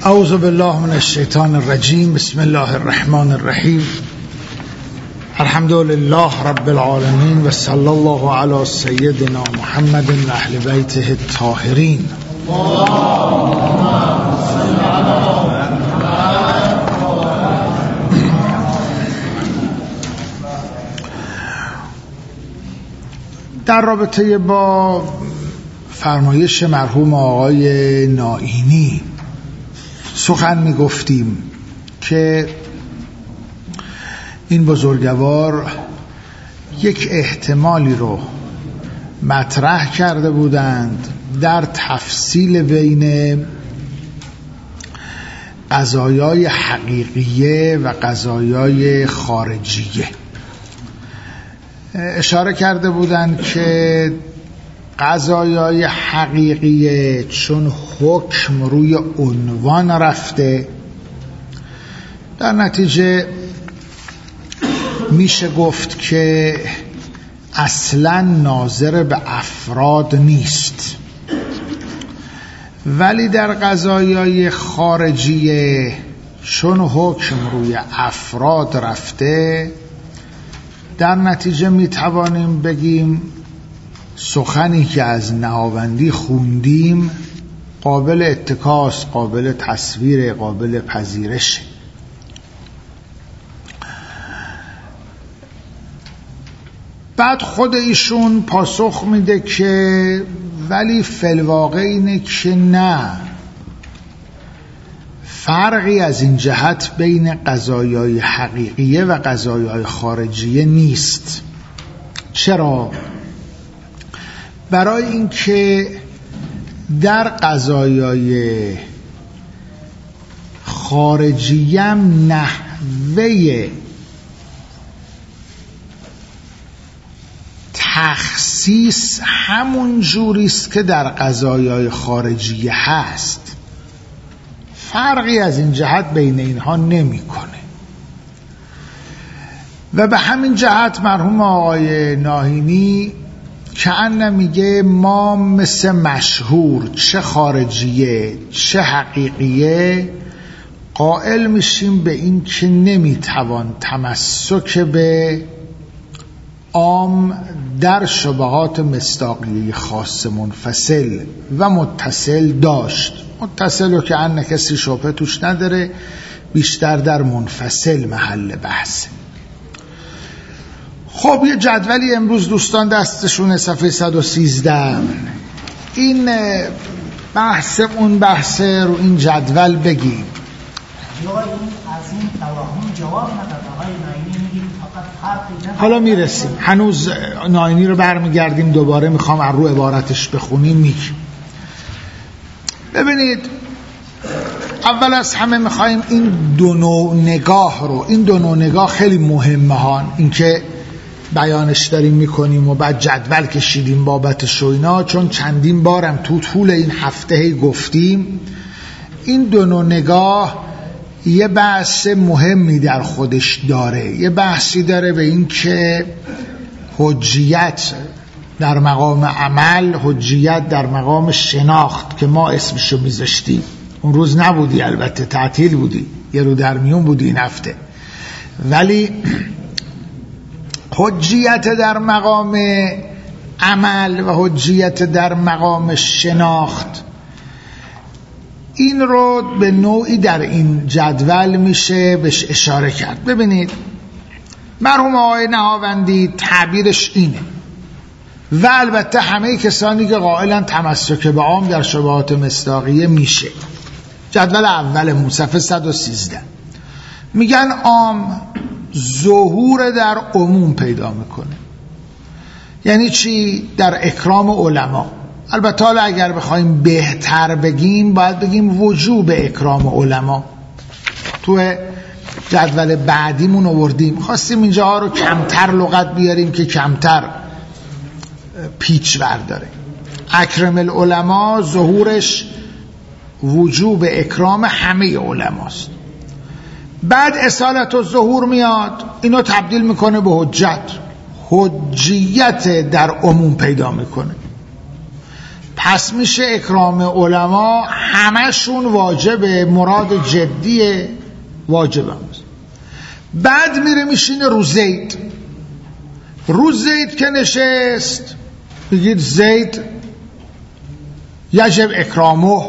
اعوذ بالله من الشیطان الرجیم. بسم الله الرحمن الرحیم. الحمد لله رب العالمین و صلی الله علی سیدنا محمد و اهل بیته الطاهرین. در رابطه با فرمایش مرحوم آقای نائینی سخن می گفتیم که این بزرگوار یک احتمالی رو مطرح کرده بودند در تفصیل بین قضایای حقیقیه و قضایای خارجیه. اشاره کرده بودند که قضایای حقیقیه چون حکم روی عنوان رفته، در نتیجه میشه گفت که اصلا ناظر به افراد نیست، ولی در قضایای خارجیه چون حکم روی افراد رفته، در نتیجه میتوانیم بگیم سخنی که از نهاوندی خوندیم قابل اتکاس، قابل تصویر، قابل پذیرش. بعد خود ایشون پاسخ میده که ولی فی‌الواقع اینه که نه، فرقی از این جهت بین قضایای حقیقیه و قضایای خارجیه نیست. چرا؟ برای اینکه در قضایای خارجیه هم نحوه تخصیص همون جوریست که در قضایای خارجیه هست، فرقی از این جهت بین اینها نمیکنه. و به همین جهت مرحوم آقای نائینی کأنه میگه ما مثل مشهور چه خارجیه چه حقیقیه قائل میشیم به این که نمیتوان تمسک به عام در شبهات مصداقیه خاص منفصل و متصل داشت. متصل رو که انه کسی شبهه توش نداره، بیشتر در منفصل محل بحث. خب یه جدولی امروز دوستان دستشون صفحه 113 این بحث اون بحث رو این جدول بگیم. حالا میرسیم، هنوز نائینی رو برمیگردیم دوباره میخوام از رو عبارتش بخونیم. میگیم ببینید، اول از همه میخوایم این دو نوع نگاه رو، این دو نوع نگاه خیلی مهمه هان، این که بیانش داریم میکنیم و بعد جدول کشیدیم بابتش و اینا، چون چندین بارم تو طول این هفته گفتیم این دو نوع نگاه یه بحث مهمی در خودش داره. یه بحثی داره به این که حجیت در مقام عمل، حجیت در مقام شناخت که ما اسمشو میذاشتیم. اون روز نبودی، البته تعطیل بودی، یه رو در میون بودی این هفته، ولی حجیت در مقام عمل و حجیت در مقام شناخت، این رو به نوعی در این جدول میشه بهش اشاره کرد. ببینید مرحوم آقای نهاوندی تعبیرش اینه، و البته همه کسانی که قائلن تمسک به عام در شبهات مصداقیه میشه. جدول اول صفحه 113 میگن عام ظهور در عموم پیدا میکنه. یعنی چی؟ در اکرام علما. البته حالا اگر بخوایم بهتر بگیم باید بگیم وجوب اکرام علما. تو جدول بعدیمون آوردیم، خواستیم اینجاها رو کمتر لغت بیاریم که کمتر پیچ برداره. اکرم العلماء ظهورش وجوب اکرام همه علماست. بعد اصالت الظهور میاد، اینو تبدیل میکنه به حجت، حجیت در عموم پیدا میکنه. پس میشه اکرام علما همشون واجبه، مراد جدیه، واجبه. بعد میره میشینه رو زید که نشست بگید زید یجب اکرامه.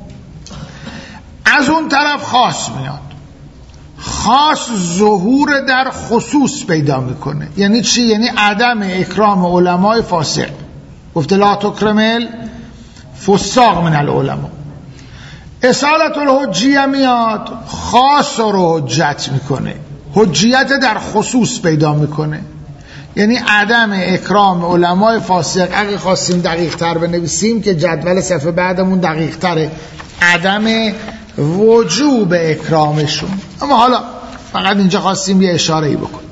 از اون طرف خاص میاد، خاص ظهور در خصوص پیدا میکنه. یعنی چی؟ یعنی عدم اکرام علمای فاسق. گفته لا تکرمل فساق من العلماء. اصالت الحجیه میاد، خاص رو حجت میکنه، حجیت در خصوص پیدا میکنه. یعنی عدم اکرام علمای فاسق، اگه خواستیم دقیق تر بنویسیم که جدول صفحه بعدمون دقیق تره، عدم وجوب اکرامشون. اما حالا فقط اینجا خواستیم یه اشاره‌ای بکنیم.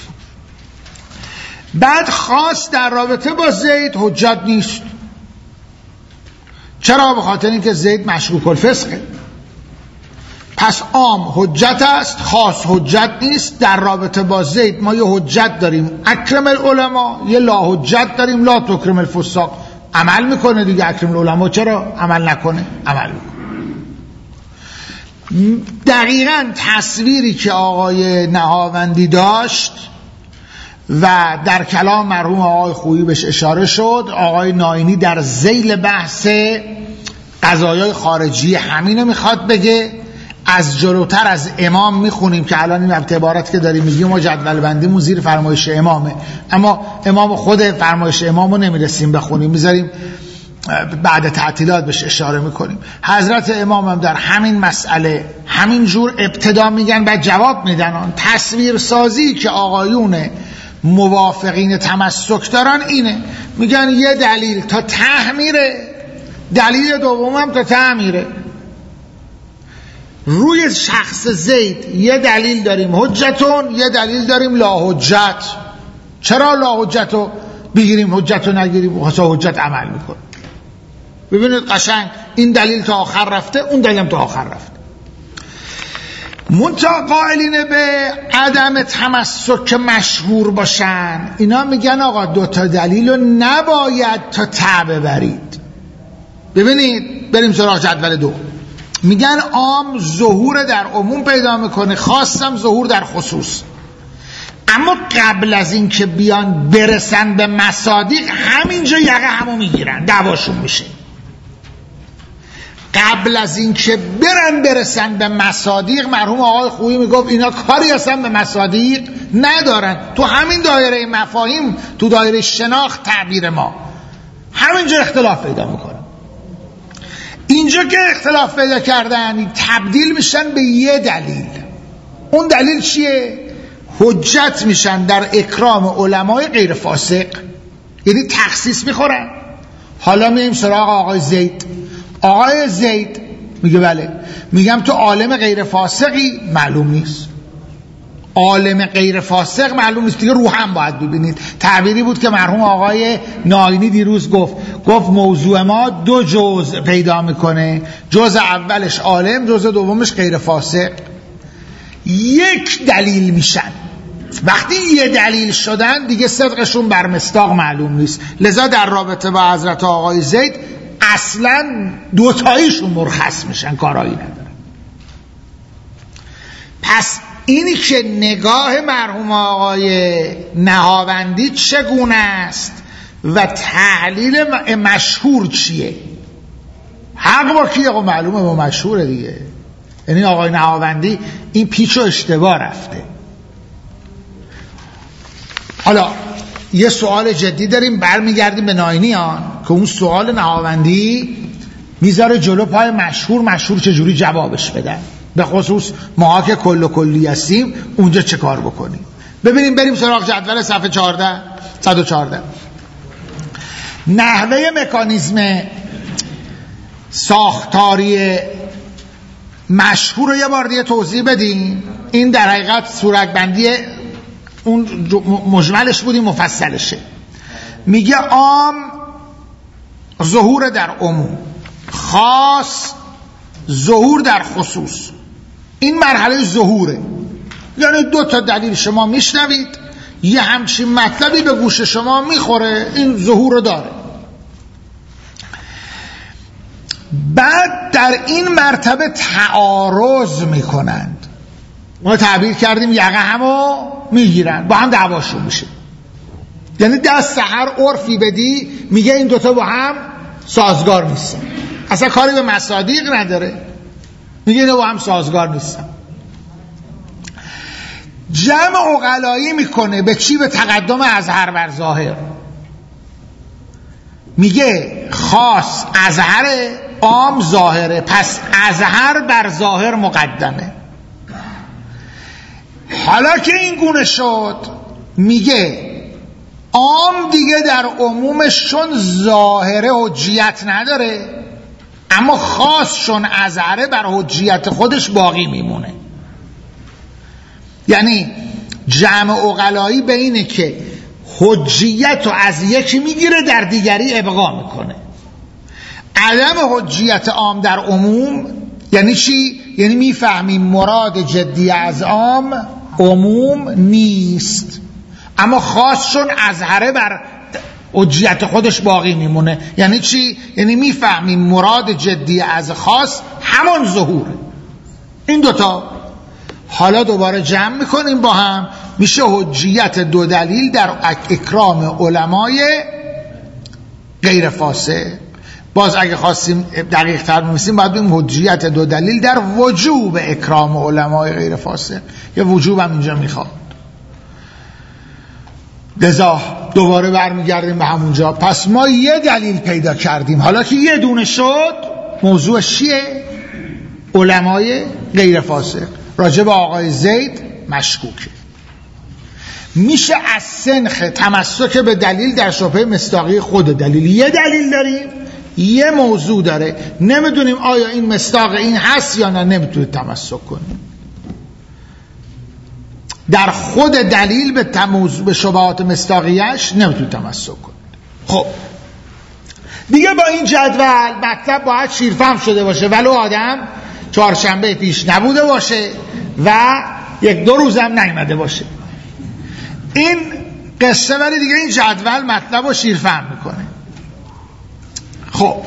بعد خاص در رابطه با زید حجت نیست. چرا؟ به خاطر اینکه زید مشکوک الفسقه. پس عام حجت است، خاص حجت نیست. در رابطه با زید ما یه حجت داریم اکرم العلماء، یه لا حجت داریم لا تکرم الفساق. عمل میکنه دیگه اکرم العلماء، چرا عمل نکنه؟ عمل میکنه. دقیقاً تصویری که آقای نهاوندی داشت و در کلام مرحوم آقای خویی بهش اشاره شد، آقای ناینی در ذیل بحث قضایای خارجی همینو میخواد بگه. از جلوتر از امام میخونیم که الان این عبارت که داریم میگیم ما جدول بندیمون زیر فرمایش امامه، اما امام خود فرمایش امامو نمیرسیم بخونیم، میذاریم بعد تعطیلات بهش اشاره میکنیم. حضرت امام هم در همین مسئله همین جور ابتدا میگن بعد جواب میدن. تصویر سازی که آقایون موافقین تمسک دارن اینه، میگن یه دلیل تا ته میره، دلیل دوم هم تا ته میره. روی شخص زید یه دلیل داریم حجتون، یه دلیل داریم لا حجت. چرا لا حجت رو بگیریم حجت رو نگیریم؟ واسه حجت عمل میکن. ببینید قشنگ این دلیل تا آخر رفته، اون دلیل هم تا آخر رفته. منتها قائلین به عدم تمسک مشهور باشن، اینا میگن آقا دوتا دلیل رو نباید تا ته ببرید. ببینید بریم سراغ جدول دو. میگن عام ظهور در عموم پیدا میکنه، خاصم ظهور در خصوص. اما قبل از این که بیان برسن به مصادیق همینجا یقه همو میگیرن، دعواشون میشه. قبل از این که برسن به مصادیق، مرحوم آقای خویی میگفت اینا کاری اصلا به مصادیق ندارن، تو همین دایره مفاهیم، تو دایره شناخت تعبیر ما همینجا اختلاف پیدا میکنه. اینجا که اختلاف پیدا کردن تبدیل میشن به یه دلیل. اون دلیل چیه؟ حجت میشن در اکرام علمای غیر فاسق، یعنی تخصیص میخورن. حالا میایم سراغ آقای زید. آقای زید میگه بله، میگم تو عالم غیر فاسقی؟ معلوم نیست. عالم غیر فاسق معلوم نیست دیگه، رو هم باید ببینید. تعبیری بود که مرحوم آقای ناینی دیروز گفت موضوع ما دو جزء پیدا میکنه، جزء اولش عالم، جزء دومش غیر فاسق. یک دلیل میشن. وقتی یه دلیل شدن دیگه صدقشون بر مصداق معلوم نیست. لذا در رابطه با حضرت آقای زید اصلا دوتاییشون مرخص میشن، کارایی ندارن. پس اینی که نگاه مرحوم آقای نهاوندی چگونه است و تحلیل مشهور چیه؟ حق با کیه؟ معلومه با مشهوره دیگه. یعنی آقای نهاوندی این پیچ و اشتباه رفته. حالا یه سوال جدی داریم، برمیگردیم به ناینیان که اون سوال نهاوندی میذاره جلو پای مشهور چجوری جوابش بدن، به خصوص ما که کل و کلی هستیم اونجا چه کار بکنیم. ببینیم بریم سراغ جدول صفحه 114. نحوه مکانیزم ساختاری مشهور رو یه بار دیگه توضیح بدیم. این در حقیقت صورتبندی اون مجملش بودیم، مفصلشه. میگه عام ظهور در عموم، خاص ظهور در خصوص. این مرحله ظهوره، یعنی دو تا دلیل شما میشنوید، یه همچین مطلبی به گوش شما میخوره، این ظهور رو داره. بعد در این مرتبه تعارض میکنند. ما تعبیر کردیم یقه همو میگیرن، با هم دعواشون میشه. یعنی دست هر عرفی بدی میگه این دوتا با هم سازگار نیستن، اصلا کاری به مصادیق نداره، میگه اینا با هم سازگار نیستن. جمع عقلایی میکنه به چی؟ به تقدم اظهر بر ظاهر. میگه خاص اظهر، عام ظاهره، پس اظهر بر ظاهر مقدمه. حالا که این گونه شد میگه عام دیگه در عمومشون ظاهره حجیت نداره، اما خاصشون اظهره بر حجیت خودش باقی میمونه. یعنی جمع عقلایی به اینه که حجیت رو از یکی میگیره در دیگری ابقا میکنه. عدم حجیت عام در عموم یعنی چی؟ یعنی میفهمیم مراد جدی از عام عموم نیست، اما خاصشون اظهره بر حجیت خودش باقی میمونه. یعنی چی؟ یعنی میفهمیم مراد جدی از خاص همون ظهوره. این دوتا حالا دوباره جمع میکنیم با هم، میشه حجیت دو دلیل در اکرام علمای غیر فاسق. باز اگه خواستیم دقیق تر بنویسیم باید بگیم حجیت دو دلیل در وجوب اکرام علمای غیر فاسق. یه وجوب هم اینجا میخواد. لذا دوباره برمیگردیم به همونجا. پس ما یه دلیل پیدا کردیم، حالا که یه دونه شد موضوع چیه؟ علمای غیر فاسق. راجع به آقای زید مشکوکه. میشه از سنخ تمسک به دلیل در شبهه مصداقی خود دلیل. یه دلیل داریم، یه موضوع داره، نمیدونیم آیا این مصداق این هست یا نه، نمیتونید تمسک کنیم. در خود دلیل به شبهات مصداقیش نمیتونید تمسک کنید. خب دیگه با این جدول مطلب باید شیرفهم شده باشه، ولو آدم چهارشنبه پیش نبوده باشه و یک دو روزم نیامده باشه. این قصه ولی دیگه این جدول مطلب رو شیرفهم میکنه. خب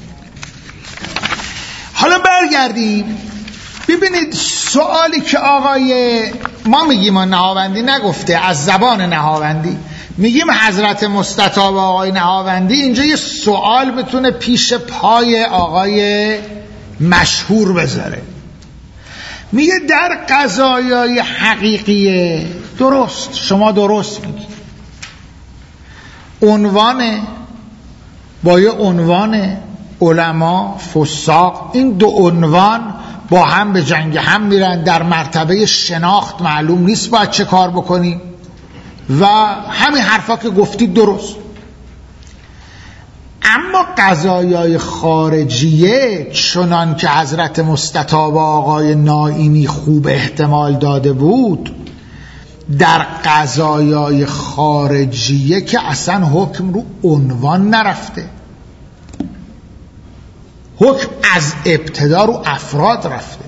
حالا برگردیم ببینید سوالی که آقای ما میگیم نهاوندی نگفته، از زبان نهاوندی میگیم حضرت مستطاب آقای نهاوندی، اینجا یه سوال بتونه پیش پای آقای مشهور بذاره. میگه در قضایای حقیقیه، درست، شما درست میگی، عنوان با یه عنوان علما فساق، این دو عنوان با هم به جنگ هم میرن، در مرتبه شناخت معلوم نیست باید چه کار بکنیم و همین حرفا که گفتید درست. اما قضایای خارجیه چنان که حضرت مستطاب آقای نائینی خوب احتمال داده بود، در قضایای خارجیه که اصلا حکم رو عنوان نرفته، حکم از ابتدا رو افراد رفته.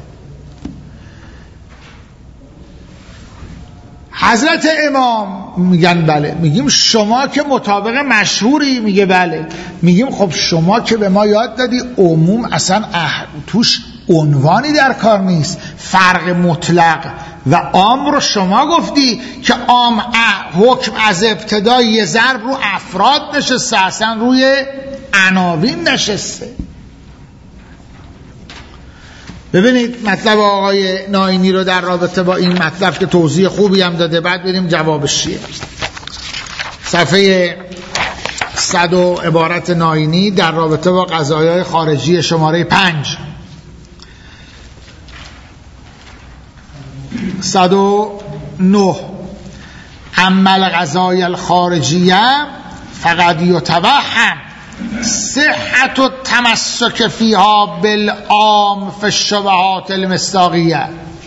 حضرت امام میگن بله. میگیم شما که مطابق مشهوری؟ میگه بله. میگیم خب شما که به ما یاد دادی عموم اصلا توش عنوانی در کار نیست، فرق مطلق و عام رو شما گفتی که عام حکم از ابتدا یه ضرب رو افراد نشسته، اصلا روی عناوین نشسته. ببینید مطلب آقای نائینی رو در رابطه با این مطلب که توضیح خوبی هم داده، بعد بریم جوابش چیه. صفحه 100 عبارت نائینی در رابطه با قضایای خارجی شماره 5 109 اما القضايا الخارجیه فقد یتوهم صحت التمسک فیها بالعام فی الشبهات المصداقیه.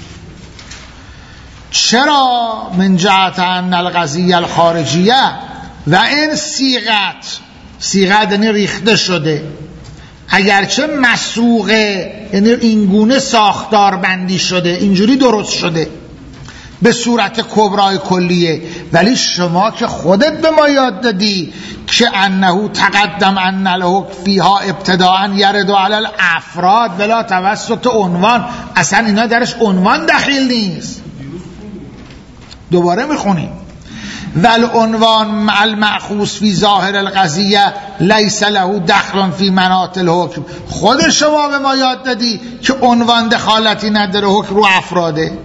چرا؟ من جهت ان القضیه الخارجیه و این صیغت یعنی ریخته شده، اگرچه مسوغه یعنی اینگونه ساختار بندی شده، اینجوری درست شده، به صورت کبرای کلیه، ولی شما که خودت به ما یاد دادی که انه تقدم ان الحکم فیها ابتداء یرد علی الافراد بلا توسط عنوان، اصلا اینا درش عنوان دخیل نیست. دوباره میخونیم والعنوان مع المأخوذ فی ظاهر القضیه لیس له دخل فی مناط الحکم. خود شما به ما یاد دادی که عنوان دخالتی نداره، حکم رو افراده.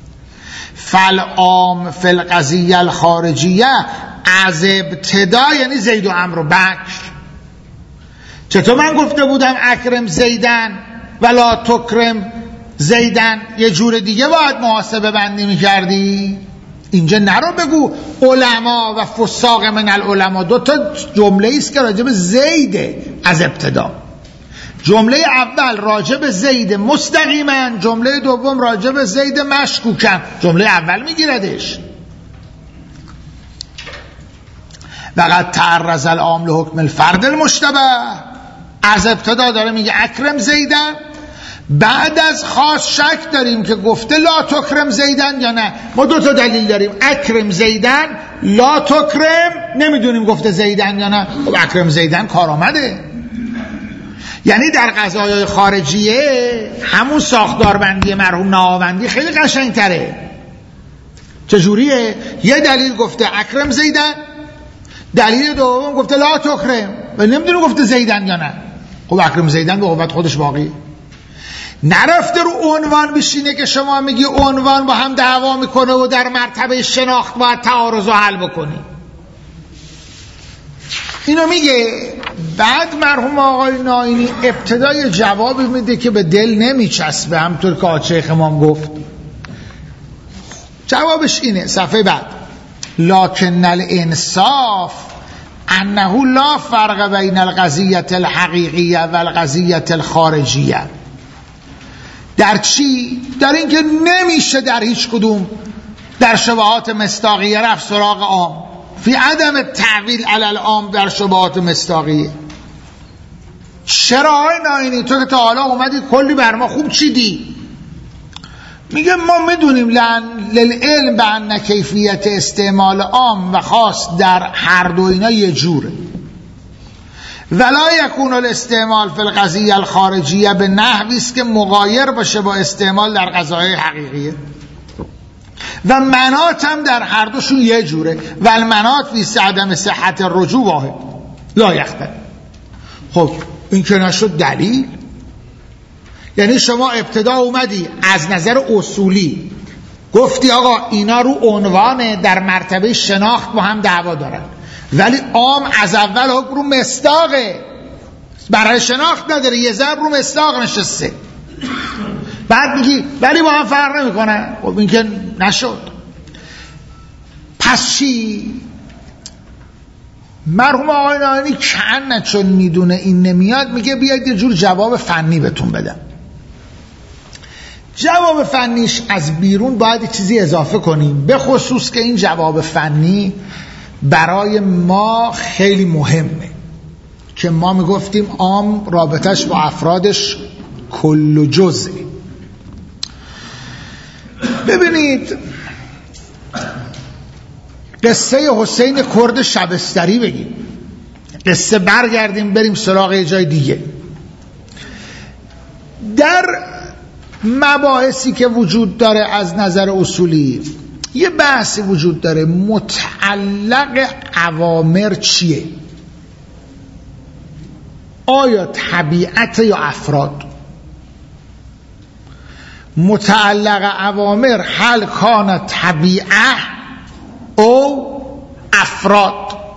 فالعام فی القضیه الخارجیه از ابتدا یعنی زید و عمرو بکر. چطور من گفته بودم اکرم زیدن ولا تکرم زیدن، یه جور دیگه باید محاسبه بندی میکردی. اینجا نرو بگو علما و فساق من العلماء، دو تا جمله است که راجب زیده از ابتدا. جمله اول راجب زید مستقیما، جمله دوم راجب زید مشکوکن. جمله اول میگیردش. وقد تعرض العام لحکم الفرد المشتبه، از ابتدا داره میگه اکرم زیدن، بعد از خاص شک داریم که گفته لا تکرم زیدن یا نه. ما دو تا دلیل داریم، اکرم زیدن، لا تکرم نمیدونیم گفته زیدن یا نه. خب اکرم زیدن کارآمده. یعنی در قضایای خارجیه همون ساختاربندی مرحوم نهاوندی خیلی قشنگ تره. چجوریه؟ یه دلیل گفته اکرم زیدن، دلیل دوم گفته لا تکرم و نمیدونیم گفته زیدن یا نه. خب اکرم زیدن به قوت خودش باقی نرفته رو عنوان بشینه که شما میگی عنوان با هم دعوا میکنه و در مرتبه شناخت باید تعارض رو حل بکنی. اینو میگه. بعد مرحوم آقای ناینی ابتدای جوابی میده که به دل نمیچسبه، همطور که آچه امام گفت. جوابش اینه صفحه بعد: لکن الانصاف انه لا فرق بین القضیه الحقیقیه و القضیه الخارجیه. در چی؟ در این که نمیشه در هیچ کدوم در شبهات مصداقیه رفت سراغ عام، فی عدم تعویل علی العام در شبهات مصداقیه. چرا ناینی تو که تا حالا اومدی کلی بر ما خوب چیدی؟ میگه ما میدونیم للعلم به ان کیفیت استعمال عام و خاص در هر دو اینا یه جوره. ولا یکون الاستعمال فی القضیه الخارجیه به نحوی است که مغایر باشه با استعمال در قضایای حقیقیه، و منات هم در هر دوشون یه جوره. و المنات فی عدم صحت الرجوع واحد لا یختلف. خب این که نشد دلیل. یعنی شما ابتدا اومدی از نظر اصولی گفتی آقا اینا رو عنوان در مرتبه شناخت با هم دعوا دارن، ولی عام از اول حکم رو مصداقه، برای شناخت نداره، یه ضرب رو مصداق نشسته. بعد میگی ولی با هم فرق نمیکنه. خب این که نشد. پس چی؟ مرحوم آقای ناینی کنه چون میدونه این نمیاد، میگه بیاید یه جور جواب فنی بهتون بدم. جواب فنیش از بیرون باید چیزی اضافه کنیم، به خصوص که این جواب فنی برای ما خیلی مهمه، که ما میگفتیم عام رابطش با افرادش کل و جزء. ببینید قصه حسین کرد شبستری بگیم، قصه برگردیم بریم سراغ یه جای دیگه. در مباحثی که وجود داره از نظر اصولی یه بحثی وجود داره، متعلق اوامر چیه؟ آیا طبیعت یا افراد؟ متعلق اوامر هل کان طبیعه او افراد؟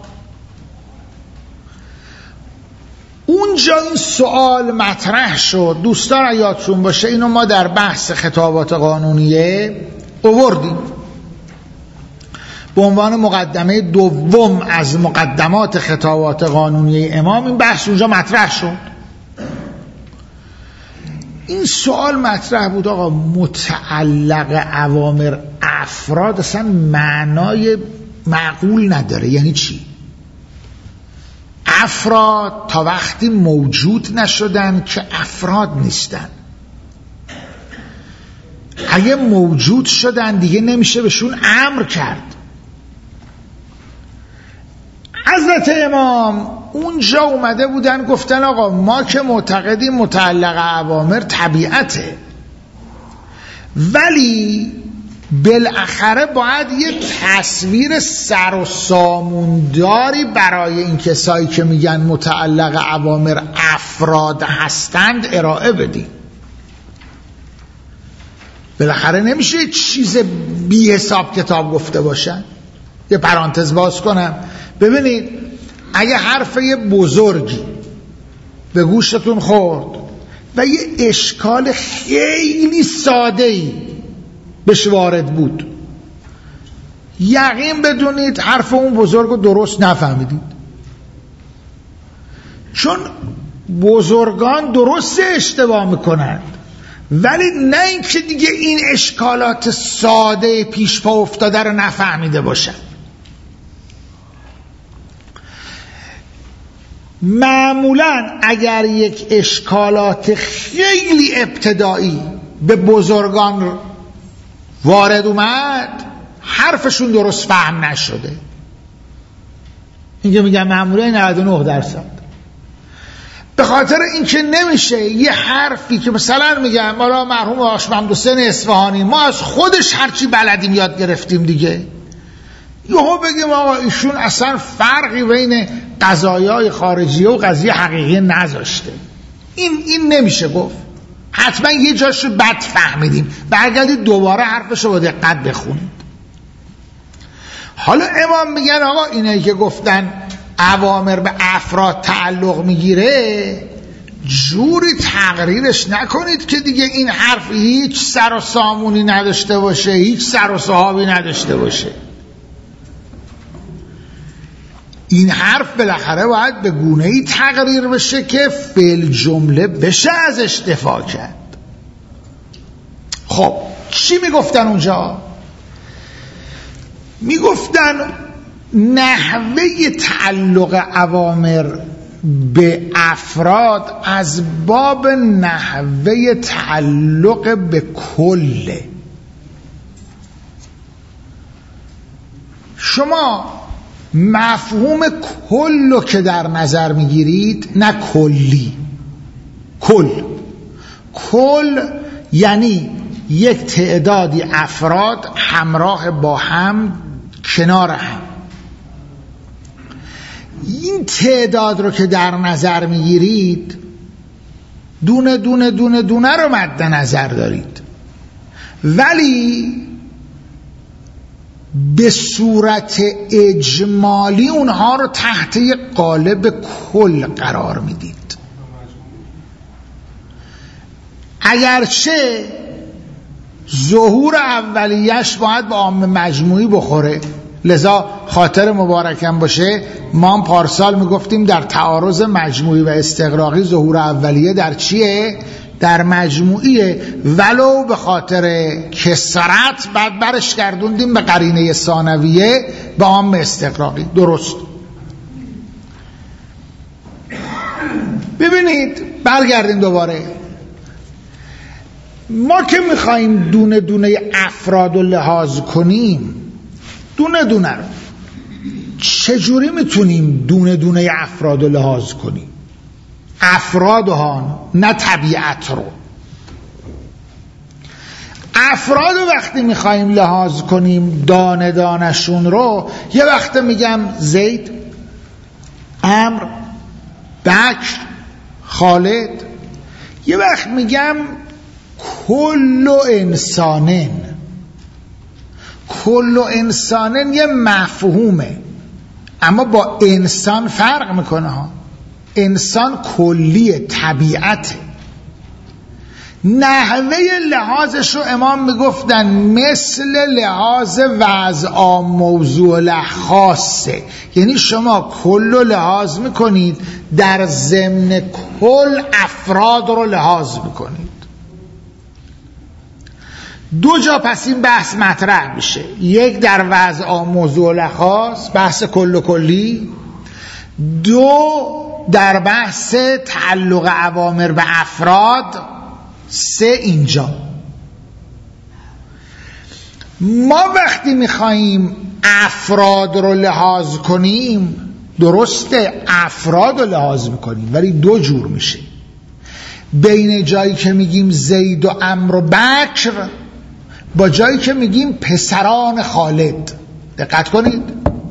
اونجا این سوال مطرح شد. دوستان یادتون باشه اینو ما در بحث خطابات قانونیه آوردیم به عنوان مقدمه دوم از مقدمات خطابات قانونیه امام. این بحث اونجا مطرح شد. این سوال مطرح بود آقا متعلق اوامر افراد اصلا معنای معقول نداره، یعنی چی؟ افراد تا وقتی موجود نشدن که افراد نیستن. اگه موجود شدن دیگه نمیشه بهشون امر کرد. حضرت امام اونجا اومده بودن گفتن آقا ما که معتقدیم متعلق اوامر طبیعته، ولی بالاخره باید یه تصویر سر و سامونداری برای این کسایی که میگن متعلق اوامر افراد هستند ارائه بدیم. بالاخره نمیشه یه چیز بی حساب کتاب گفته باشن. یه پرانتز باز کنم، ببینید اگه حرف یه بزرگی به گوشتون خورد و یه اشکال خیلی ساده‌ای بهش وارد بود، یقین بدونید حرف اون بزرگ رو درست نفهمیدید، چون بزرگان درست اشتباه میکنند، ولی نه اینکه دیگه این اشکالات ساده پیش پا افتاده رو نفهمیده باشن. معمولا اگر یک اشکالات خیلی ابتدایی به بزرگان وارد اومد، حرفشون درست فهم نشده. اینکه میگن معمولا 99%، به خاطر اینکه نمیشه یه حرفی که مثلا میگم ما مرحوم آقا محمدحسین اصفهانی ما از خودش هرچی بلدیم یاد گرفتیم دیگه، یهو بگیم آقا ایشون اصلا فرقی بین قضایای خارجیه و قضیه حقیقی نذاشته. این نمیشه گفت. حتما یه جاشو بد فهمیدیم، برگردید دوباره حرفشو با دقت بخونید. حالا امام میگن آقا اینایی که گفتن اوامر به افراد تعلق میگیره، جوری تقریرش نکنید که دیگه این حرف هیچ سر و سامونی نداشته باشه، هیچ سر و صحابی نداشته باشه. این حرف بالاخره باید به گونه‌ای تقریر بشه که فعل جمله بشه ازش دفاع کرد. خب چی میگفتن اونجا؟ میگفتن نحوه تعلق اوامر به افراد از باب نحوه تعلق به کل. شما مفهوم کل رو که در نظر میگیرید، نه کلی، کل یعنی یک تعدادی افراد همراه با هم کنار هم. این تعداد رو که در نظر میگیرید دونه دونه دونه دونه رو مد نظر دارید، ولی به صورت اجمالی اونها رو تحت یک قالب کل قرار میدید. اگرچه ظهور اولیش باید به عام مجموعی بخوره، لذا خاطر مبارکم باشه ما هم پارسال میگفتیم در تعارض مجموعی و استغراقی ظهور اولیه در چیه؟ در مجموعیه، ولو به خاطر کسرت بعد برش گردوندیم به قرینه ثانویه به عام استغراقی. درست. ببینید برگردیم دوباره، ما که میخواییم دونه دونه افراد رو لحاظ کنیم، دونه دونه رو چجوری میتونیم دونه دونه افراد رو لحاظ کنیم؟ افراد ها، نه طبیعت رو. افراد رو وقتی میخواییم لحاظ کنیم دانه دانشون رو، یه وقت میگم زید، عمرو، بکر، خالد، یه وقت میگم کل انسانن. کل انسانن یه مفهومه، اما با انسان فرق میکنه ها. انسان کلیه، طبیعته. نحوه لحاظش رو امام میگفتن مثل لحاظ وضع موضوع لخاصه، یعنی شما کل رو لحاظ میکنید، در ضمن کل افراد رو لحاظ میکنید. دو جا پس این بحث مطرح میشه، یک در وضع موضوع لخاص، بحث کل و کلی، دو در بحث تعلق اوامر به افراد، سه اینجا. ما وقتی میخواییم افراد رو لحاظ کنیم، درسته افراد رو لحاظ میکنیم ولی دو جور میشه. بین جایی که میگیم زید و عمرو و بکر با جایی که میگیم پسران خالد. دقت کنید،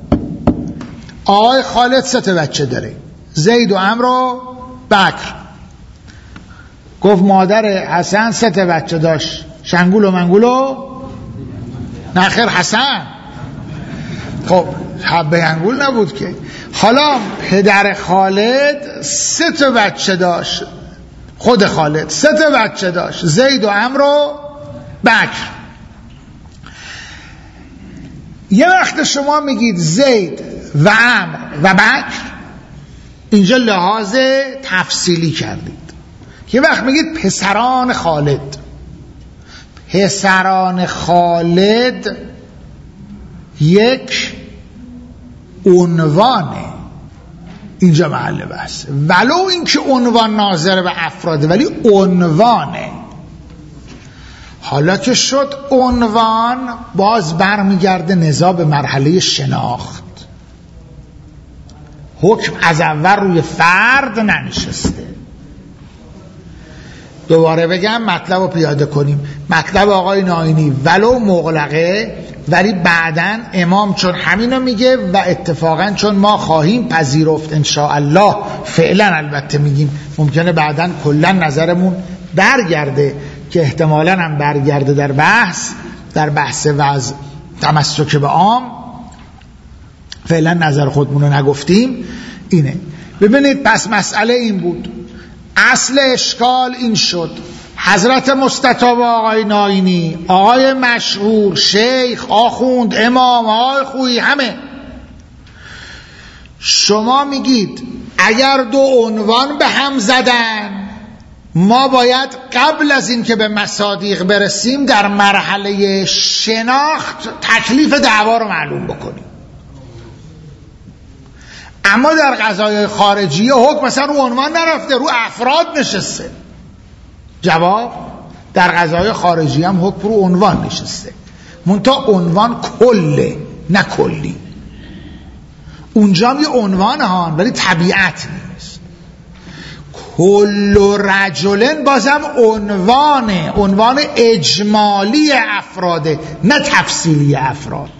آقای خالد 3 بچه داره، زید و عمرو و بکر. گفت مادر حسن 3 بچه داشت، شنگول و منگول و نخیر حسن. خب حبه انگول نبود که. حالا پدر خالد 3 بچه داشت، خود خالد 3 بچه داشت، زید و عمرو و بکر. یه وقت شما میگید زید و عمرو و بکر، اینجا لحاظ تفصیلی کردید. یه وقت میگید پسران خالد. پسران خالد یک عنوانه، اینجا محل بحثه، ولو اینکه عنوان ناظر به افراده ولی عنوانه. حالا که شد عنوان، باز برمیگرده نزاع به مرحله شناخت. حکم از اول روی فرد ننشسته. دوباره بگم مطلب رو پیاده کنیم. مطلب آقای ناینی ولو مغلقه، ولی بعداً امام چون همینو میگه و اتفاقاً چون ما خواهیم پذیرفت انشاءالله، فعلا البته میگیم، ممکنه بعداً کلا نظرمون برگرده که احتمالاً هم برگرده در بحث وضع تمسک به عام، فعلا نظر خودمون رو نگفتیم. اینه ببینید، پس مسئله این بود، اصل اشکال این شد حضرت مستطاب آقای ناینی، آقای مشهور، شیخ، آخوند، امام، آقای خویی، همه شما میگید اگر دو عنوان به هم زدن، ما باید قبل از این که به مصادیق برسیم در مرحله شناخت تکلیف دعوا رو معلوم بکنیم. اما در قضایای خارجی حکم مثلا رو عنوان نرفته، رو افراد نشسته. جواب، در قضایای خارجی هم حکم رو عنوان نشسته، منتها عنوان کله نه کلی. اونجا هم یه عنوان هان ولی طبیعت نیست. کل رجلن بازم عنوان اجمالی افراده نه تفصیلی افراد.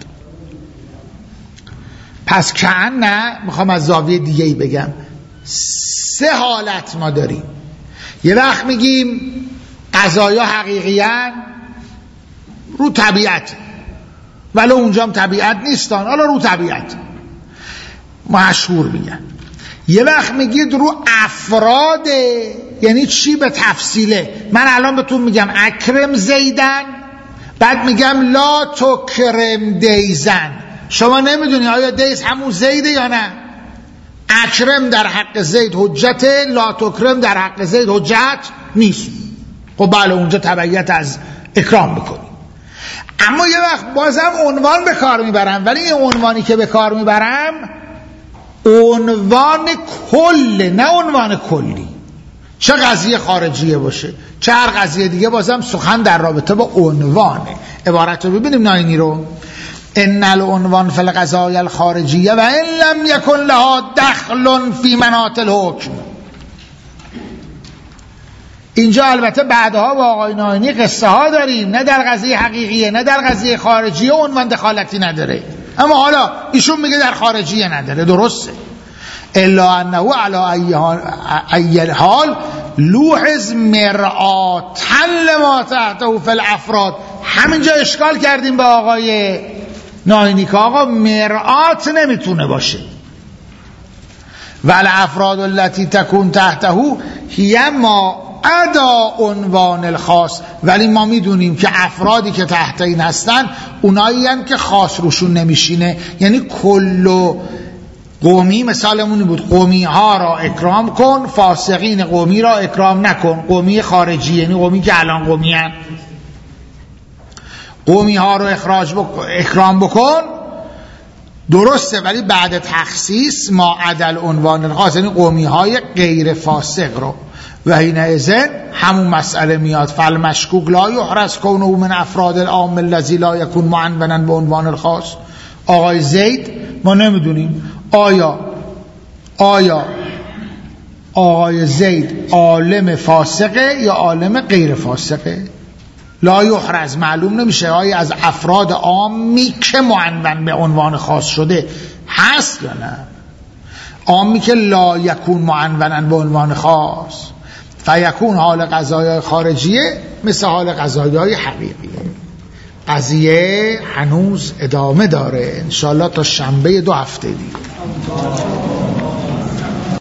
پس نه، میخوام از زاویه دیگه ای بگم، 3 حالت ما داریم. یه وقت میگیم قضایا حقیقیاً رو طبیعت، ولی اونجا هم طبیعت نیستن، حالا رو طبیعت مشهور میگن. یه وقت میگید رو افراده، یعنی چی؟ به تفصیله. من الان بهتون میگم اکرم زیدن، بعد میگم لا تکرم دیزن. شما نمیدونی آیا دیز همون زیده یا نه. اکرم در حق زید حجت، لا تکرم در حق زید حجت نیست. خب بله، اونجا تبعیت از اکرام بکنی. اما یه وقت بازم عنوان به کار میبرم، ولی این عنوانی که به کار میبرم عنوان کل نه عنوان کلی. چه قضیه خارجیه باشه چه هر قضیه دیگه، بازم سخن در رابطه با عنوانه. عبارت رو ببینیم ناینی رو: ان العنوان فی القضایا الخارجیه و ان لم یکن لها دخل فی مناط الحکم. اینجا البته بعدها با آقای ناینی قصه ها داریم، نه در قضیه حقیقیه نه در قضیه خارجیه عنوان دخالتی نداره، اما حالا ایشون میگه در خارجیه نداره، درسته. الا انه علی ای حال لوحظ مرآتا لما تحته فی الافراد. همینجا اشکال کردیم با آقای ناینی که آقا مرآت نمیتونه باشه. ول افراد التي تكون تحته هی ما ادا عنوان الخاص. ولی ما میدونیم که افرادی که تحت این هستن اونایی هم که خاص روشون نمیشینه، یعنی کل قومی مثالمونی بود، قومی ها را اکرام کن، فاسقین قومی را اکرام نکن. قومی خارجی یعنی قومی که الان قومی هن. قومی ها رو اکرام بکن، درسته، ولی بعد تخصیص ما عدل عنوان الخاص، یعنی قومی های غیر فاسق رو. و حینئذ همون مسئله میاد فالمشکوک لا یحرز کونه من افراد العام الذی لا یکون معنونا به عنوان الخاص. آقای زید ما نمیدونیم آیا آقای زید عالم فاسقه یا عالم غیر فاسقه. لا یحرز معلوم نمیشه آیا از افراد عامی که معنون به عنوان خاص شده هست یا نه. عامی که لا یکون معنونا به عنوان خاص فیکون حال قضایای خارجیه مثل حال قضایای حقیقیه. قضیه هنوز ادامه داره انشالله تا شنبه 2 هفته دیگه.